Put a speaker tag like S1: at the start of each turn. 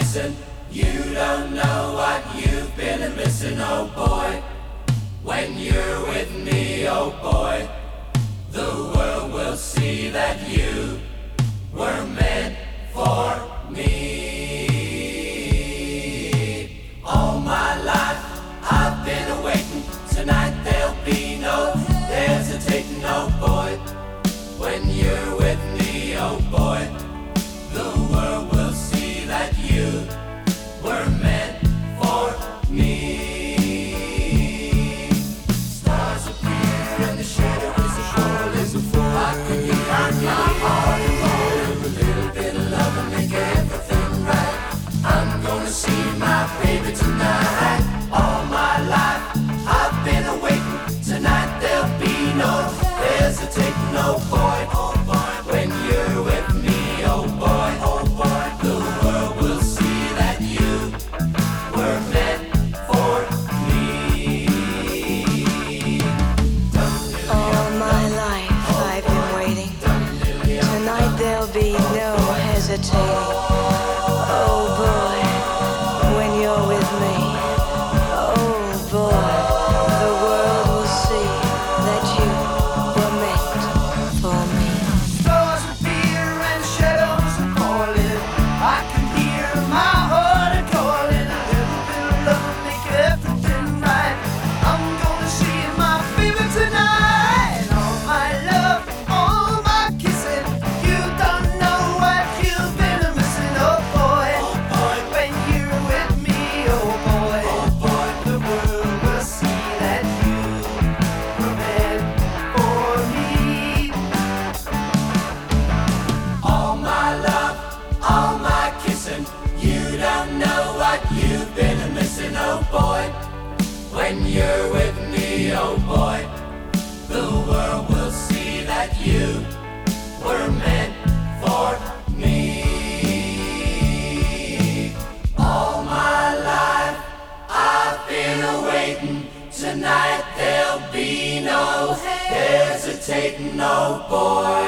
S1: kissing. You don't know what you've been missing, oh boy. When you're with me, oh boy, the world will see that you were meant for me. All my life I've been waiting. Tonight there'll be no hesitating, oh boy. When you're with me, oh boy, the world will see that you were meant for me. Stars appear and the shadow is a fall, is a fall. I can hear my heart and roll. A little bit of love and make everything right. I'm gonna see my baby tonight. All my life I've been awaiting. Tonight there'll be no hesitating, oh boy, oh boy. When you're with me, oh boy, oh boy, the world will see that you were meant for me.
S2: All my life I've been waiting. Tonight there'll be no hesitating. Oh boy, when you're with me. Oh boy, the world will see that you were meant for me.
S1: Stars appear and shadows are falling. I can hear my heart a calling. A little bit of love will make everything right. I'm gonna see my baby tonight. All my love, all my kissing. You don't know what you've been missing, oh boy. When you're with me, oh boy, the world will see that you were meant for me. All my love, all my kissing. You don't know what you've been missing, oh boy. When you're with me, oh boy, the world will see that you were meant for me. All my life I've been awaiting. Tonight there'll be no hesitating, oh boy.